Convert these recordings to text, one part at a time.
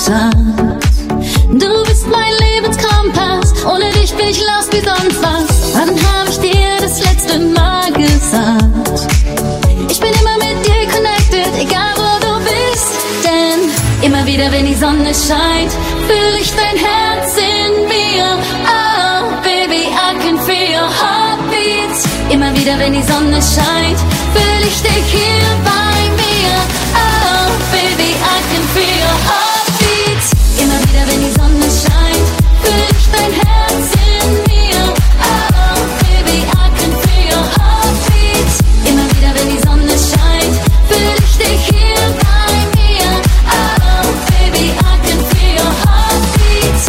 Schatz. Du bist mein Lebenskompass, ohne dich bin ich lost wie sonst was. Wann hab ich dir das letzte Mal gesagt? Ich bin immer mit dir connected, egal wo du bist. Denn immer wieder, wenn die Sonne scheint, fühl ich dein Herz in mir. Oh, baby, I can feel your heartbeat. Immer wieder, wenn die Sonne scheint, fühl ich dich hier bei mir. Oh, baby, I can feel your heartbeat. Immer wieder, wenn die Sonne scheint, fühl ich dein Herz in mir. Oh, baby, I can feel your heartbeat. Immer wieder, wenn die Sonne scheint, fühl ich dich hier bei mir. Oh, baby, I can feel your heartbeat.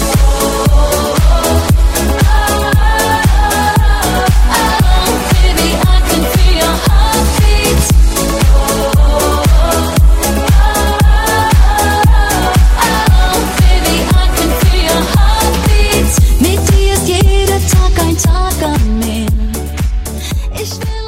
Baby, I can feel your heartbeat. Baby, I can feel your heartbeat. Mit dir ist jeder Tag ein Tag am Meer. Ich will